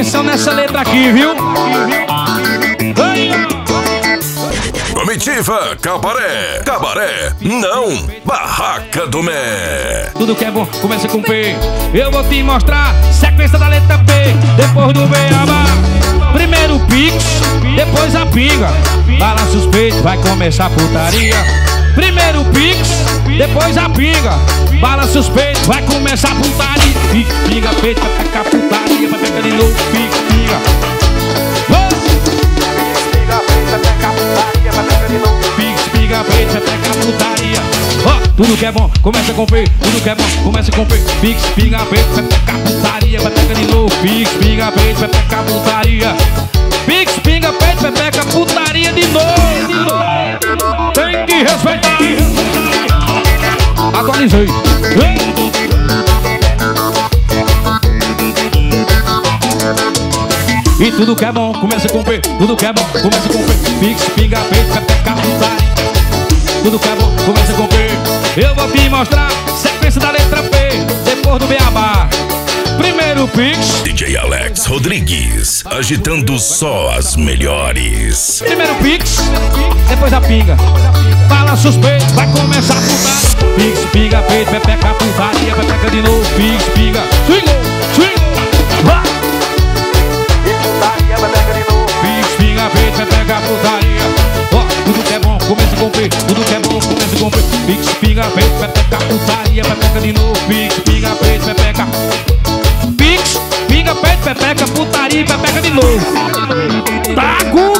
atenção nessa letra aqui, viu? Comitiva Cabaré, Cabaré, não, Barraca do Mé. Tudo que é bom começa com P. Eu vou te mostrar sequência da letra P. Depois do beabá, primeiro o pix, depois a pinga. Bala suspeito, vai começar a putaria. Primeiro o pix, depois a pinga. Bala suspeito, vai começar a putaria. Pix, pinga, peito, vai pegar putaria. Vai pegar de novo, pix, pinga. Pix, pinga, peito, vai pegar putaria. Tudo que é bom começa com P. Tudo que é bom começa com P. Pix, pinga, peito, vai pegar putaria. Vai pegar de novo, pix, pinga, peito, vai pegar putaria. Pix, pinga, peito, vai pegar putaria de novo. Tem que respeitar. Atualizei. E tudo que é bom começa com P. Tudo que é bom começa com P. Pix, pinga, peito, vai pegar putaria. Tudo que é bom começa com P. Eu vou te mostrar sequência da letra P. Depois do beabá, primeiro o pix. DJ Alex Rodrigues, agitando só as melhores. Primeiro pix, depois a pinga. Fala suspeito, vai começar a putar. Pix, pinga, peito, vai pegar putaria. Vai pegar de novo, pix, pinga. Swing, swing, vai. Pix, pinga, peito, vai pegar putaria. Tudo que é bom começa com P. Tudo que é bom começa com P. Pix, pinga, peito, vai pegar putaria. Vai pegar de novo, pix, pinga, peito, vai pegar. Pix, pinga, peito, vai pegar putaria. Vai pegar de novo. Tá com